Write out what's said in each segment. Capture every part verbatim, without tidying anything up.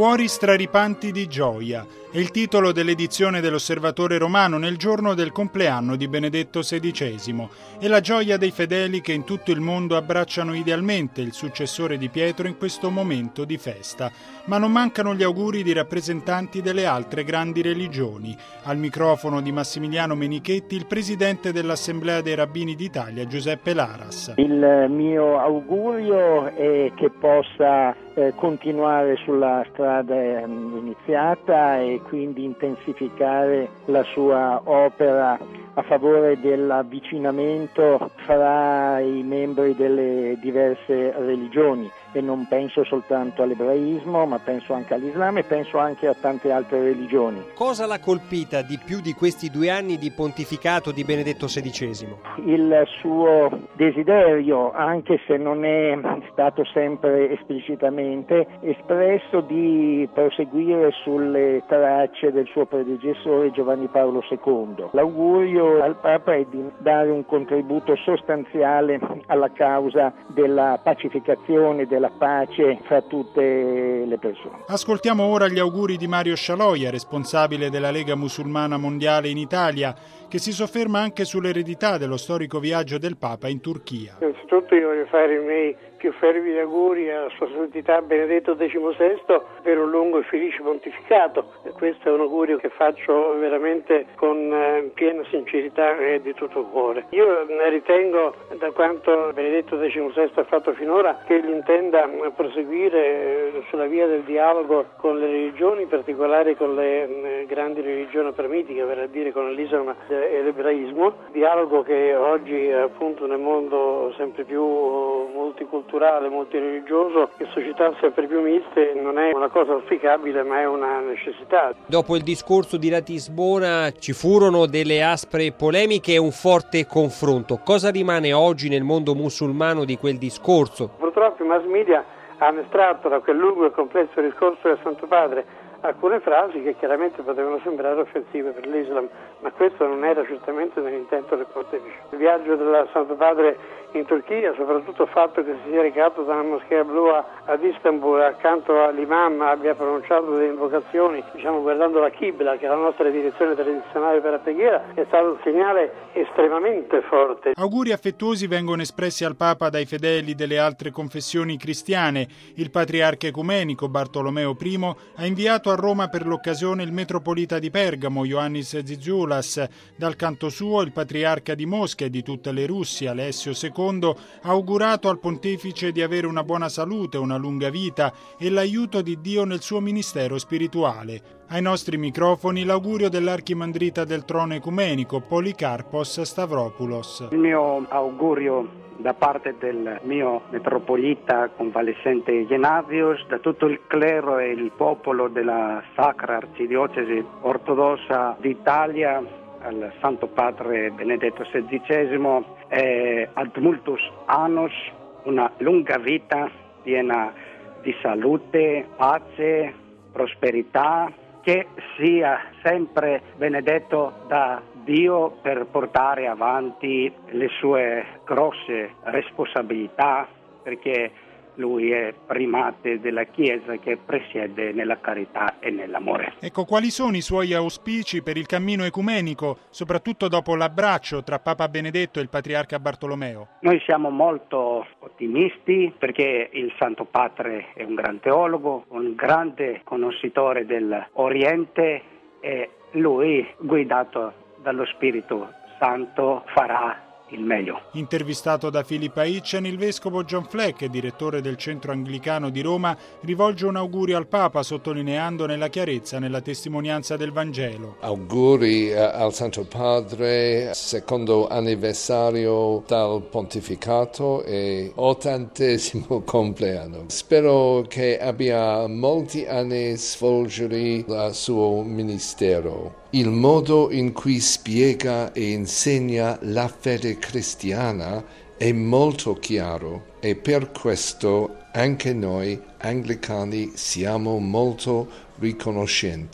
Cuori straripanti di gioia è il titolo dell'edizione dell'Osservatore Romano nel giorno del compleanno di Benedetto sedicesimo e la gioia dei fedeli che in tutto il mondo abbracciano idealmente il successore di Pietro in questo momento di festa. Ma non mancano gli auguri di rappresentanti delle altre grandi religioni. Al microfono di Massimiliano Menichetti il presidente dell'Assemblea dei Rabbini d'Italia, Giuseppe Laras. Il mio augurio è che possa eh, continuare sulla strada eh, iniziata e quindi intensificare la sua opera a favore dell'avvicinamento fra i membri delle diverse religioni, e non penso soltanto all'ebraismo, ma penso anche all'Islam e penso anche a tante altre religioni. Cosa l'ha colpita di più di questi due anni di pontificato di Benedetto sedicesimo? Il suo desiderio, anche se non è stato sempre esplicitamente espresso, di proseguire sulle tracce del suo predecessore Giovanni Paolo secondo. L'augurio al Papa è di dare un contributo sostanziale alla causa della pacificazione, della pace fra tutte le persone. Ascoltiamo ora gli auguri di Mario Scialoia, responsabile della Lega Musulmana Mondiale in Italia, che si sofferma anche sull'eredità dello storico viaggio del Papa in Turchia. Innanzitutto io voglio fare i miei più fervidi auguri alla Sua Santità Benedetto diciannovesimo per un lungo e felice pontificato. E questo è un augurio che faccio veramente con eh, piena sincerità e di tutto cuore. Io ritengo, da quanto Benedetto diciannovesimo ha fatto finora, che egli intenda proseguire sulla via del dialogo con le religioni, in particolare con le eh, grandi religioni abramitiche, vale a dire con l'Islam e l'ebraismo, dialogo che oggi appunto nel mondo sempre più multiculturale, multireligioso e società sempre più miste non è una cosa auspicabile, ma è una necessità. Dopo il discorso di Ratisbona ci furono delle aspre polemiche e un forte confronto. Cosa rimane oggi nel mondo musulmano di quel discorso? Purtroppo i mass media hanno estratto da quel lungo e complesso discorso del Santo Padre alcune frasi che chiaramente potevano sembrare offensive per l'Islam, ma questo non era certamente nell'intento del pontefice. Il viaggio del Santo Padre in Turchia, soprattutto il fatto che si sia recato dalla moschea blu ad Istanbul, accanto all'imam abbia pronunciato delle invocazioni, diciamo guardando la Qibla, che è la nostra direzione tradizionale per la preghiera, è stato un segnale estremamente forte. Auguri affettuosi vengono espressi al Papa dai fedeli delle altre confessioni cristiane. Il patriarca ecumenico Bartolomeo I ha inviato a Roma per l'occasione il metropolita di Pergamo Ioannis Zizioulas. Dal canto suo il patriarca di Mosca e di tutte le Russie Alessio secondo ha augurato al pontefice di avere una buona salute, una lunga vita e l'aiuto di Dio nel suo ministero spirituale. Ai nostri microfoni l'augurio dell'archimandrita del trono ecumenico Policarpos Stavropoulos. Il mio augurio da parte del mio metropolita convalescente Gennadios, da tutto il clero e il popolo della Sacra Arcidiocesi Ortodossa d'Italia, al Santo Padre Benedetto sedicesimo, e ad multus annos, una lunga vita piena di salute, pace, prosperità, che sia sempre benedetto da Dio per portare avanti le sue grosse responsabilità, perché lui è primate della Chiesa che presiede nella carità e nell'amore. Ecco, quali sono i suoi auspici per il cammino ecumenico, soprattutto dopo l'abbraccio tra Papa Benedetto e il Patriarca Bartolomeo? Noi siamo molto ottimisti perché il Santo Padre è un gran teologo, un grande conoscitore dell'Oriente e lui, guidato dallo Spirito Santo, farà il meglio. Intervistato da Filippa Icen, il vescovo John Fleck, direttore del Centro Anglicano di Roma, rivolge un augurio al Papa sottolineandone la chiarezza nella testimonianza del Vangelo. Auguri eh, al Santo Padre, secondo anniversario dal pontificato e ottantesimo compleanno. Spero che abbia molti anni svolgere il suo ministero. Il modo in cui spiega e insegna la fede cristiana è molto chiaro e per questo anche noi anglicani siamo molto riconoscenti.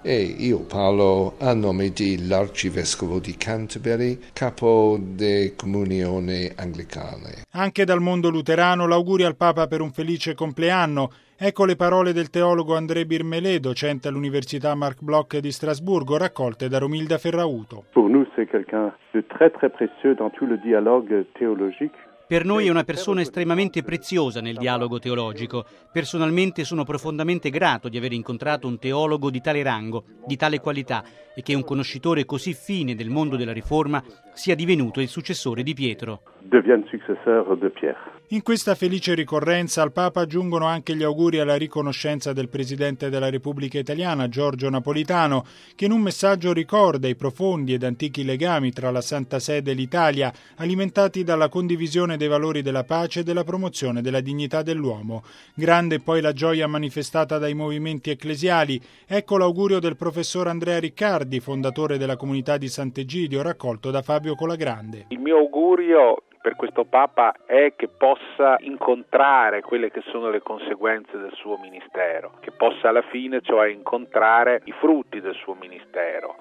E io parlo a nome dell'Arcivescovo di Canterbury, capo della Comunione Anglicana. Anche dal mondo luterano l'augurio al Papa per un felice compleanno. Ecco le parole del teologo André Birmelé, docente all'Università Marc Bloch di Strasburgo, raccolte da Romilda Ferrauto. Pour nous, c'est quelqu'un de très très précieux dans tout le dialogue théologique. Per noi è una persona estremamente preziosa nel dialogo teologico. Personalmente sono profondamente grato di aver incontrato un teologo di tale rango, di tale qualità, e che un conoscitore così fine del mondo della Riforma sia divenuto il successore di Pietro. Devienne successeur de Pierre. In questa felice ricorrenza al Papa giungono anche gli auguri alla riconoscenza del Presidente della Repubblica Italiana, Giorgio Napolitano, che in un messaggio ricorda i profondi ed antichi legami tra la Santa Sede e l'Italia, alimentati dalla condivisione dei valori della pace e della promozione della dignità dell'uomo. Grande poi la gioia manifestata dai movimenti ecclesiali. Ecco l'augurio del professor Andrea Riccardi, fondatore della comunità di Sant'Egidio, raccolto da Fabio Colagrande. Il mio augurio per questo Papa è che possa incontrare quelle che sono le conseguenze del suo ministero, che possa alla fine cioè incontrare i frutti del suo ministero,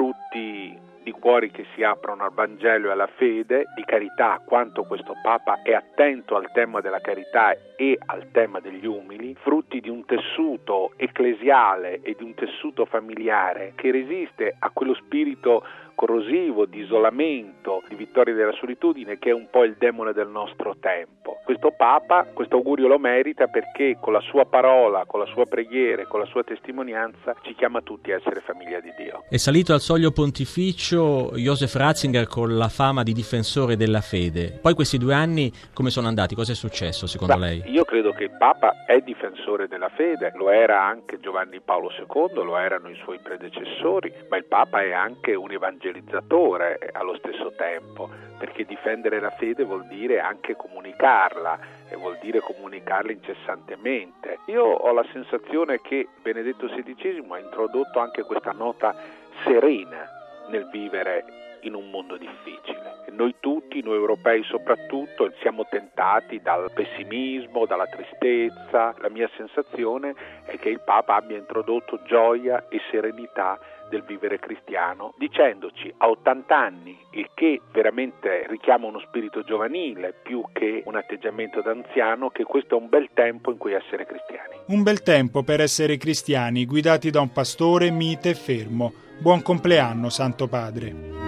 frutti di cuori che si aprono al Vangelo e alla fede, di carità, quanto questo Papa è attento al tema della carità e al tema degli umili, frutti di un tessuto ecclesiale e di un tessuto familiare che resiste a quello spirito corrosivo, di isolamento, di vittoria della solitudine, che è un po' il demone del nostro tempo. Questo Papa, questo augurio lo merita perché con la sua parola, con la sua preghiera, con la sua testimonianza ci chiama tutti a essere famiglia di Dio. È salito al soglio pontificio Joseph Ratzinger con la fama di difensore della fede. Poi questi due anni come sono andati? Cosa è successo secondo Beh, lei? Io credo che il Papa è difensore della fede, lo era anche Giovanni Paolo secondo, lo erano i suoi predecessori, ma il Papa è anche un evangelizzatore allo stesso tempo, perché difendere la fede vuol dire anche comunicarla e vuol dire comunicarla incessantemente. Io ho la sensazione che Benedetto sedicesimo ha introdotto anche questa nota serena nel vivere in un mondo difficile. E noi tutti, noi europei soprattutto, siamo tentati dal pessimismo, dalla tristezza. La mia sensazione è che il Papa abbia introdotto gioia e serenità del vivere cristiano, dicendoci a ottanta anni, il che veramente richiama uno spirito giovanile più che un atteggiamento d'anziano, che questo è un bel tempo in cui essere cristiani. Un bel tempo per essere cristiani, guidati da un pastore mite e fermo. Buon compleanno, Santo Padre.